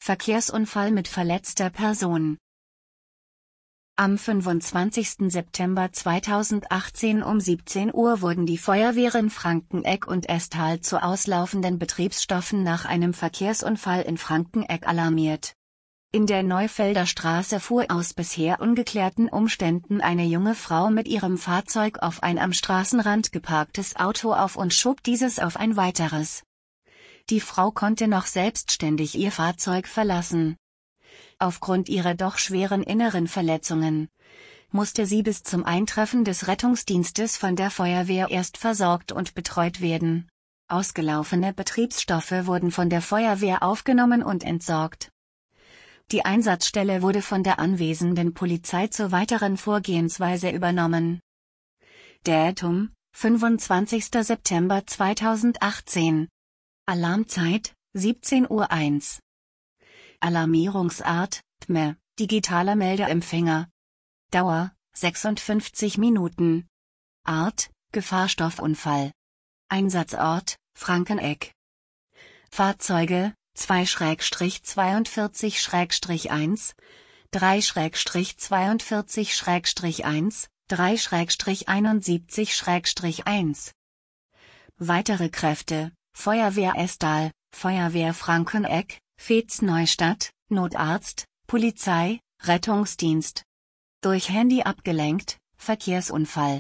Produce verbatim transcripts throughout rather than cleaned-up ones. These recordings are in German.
Verkehrsunfall mit verletzter Person. Am fünfundzwanzigsten September zweitausendachtzehn um siebzehn Uhr wurden die Feuerwehren Frankenegg und Esthal zu auslaufenden Betriebsstoffen nach einem Verkehrsunfall in Frankenegg alarmiert. In der Neufelder Straße fuhr aus bisher ungeklärten Umständen eine junge Frau mit ihrem Fahrzeug auf ein am Straßenrand geparktes Auto auf und schob dieses auf ein weiteres. Die Frau konnte noch selbstständig ihr Fahrzeug verlassen. Aufgrund ihrer doch schweren inneren Verletzungen musste sie bis zum Eintreffen des Rettungsdienstes von der Feuerwehr erst versorgt und betreut werden. Ausgelaufene Betriebsstoffe wurden von der Feuerwehr aufgenommen und entsorgt. Die Einsatzstelle wurde von der anwesenden Polizei zur weiteren Vorgehensweise übernommen. Datum: fünfundzwanzigster September zweitausendachtzehn. Alarmzeit: siebzehn Uhr eins. Alarmierungsart: T M E, digitaler Meldeempfänger. Dauer: sechsundfünfzig Minuten. Art: Gefahrstoffunfall. Einsatzort: Frankenegg. Fahrzeuge: zwei zweiundvierzig eins, drei zweiundvierzig eins, drei einundsiebzig eins. Weitere Kräfte: Feuerwehr Esthal, Feuerwehr Frankenegg, Veets-Neustadt, Notarzt, Polizei, Rettungsdienst. Durch Handy abgelenkt, Verkehrsunfall.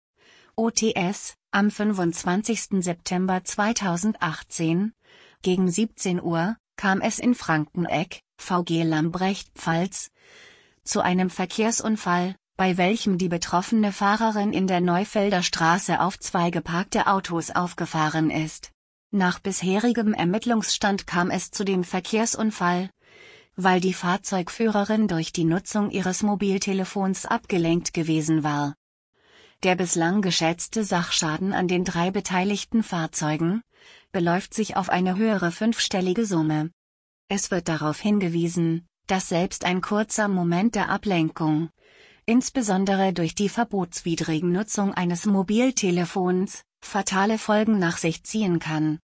O T S: Am fünfundzwanzigsten September zweitausendachtzehn, gegen siebzehn Uhr, kam es in Frankenegg, V G Lambrecht, Pfalz, zu einem Verkehrsunfall, bei welchem die betroffene Fahrerin in der Neufelder Straße auf zwei geparkte Autos aufgefahren ist. Nach bisherigem Ermittlungsstand kam es zu dem Verkehrsunfall, weil die Fahrzeugführerin durch die Nutzung ihres Mobiltelefons abgelenkt gewesen war. Der bislang geschätzte Sachschaden an den drei beteiligten Fahrzeugen beläuft sich auf eine höhere fünfstellige Summe. Es wird darauf hingewiesen, dass selbst ein kurzer Moment der Ablenkung, insbesondere durch die verbotswidrige Nutzung eines Mobiltelefons, fatale Folgen nach sich ziehen kann.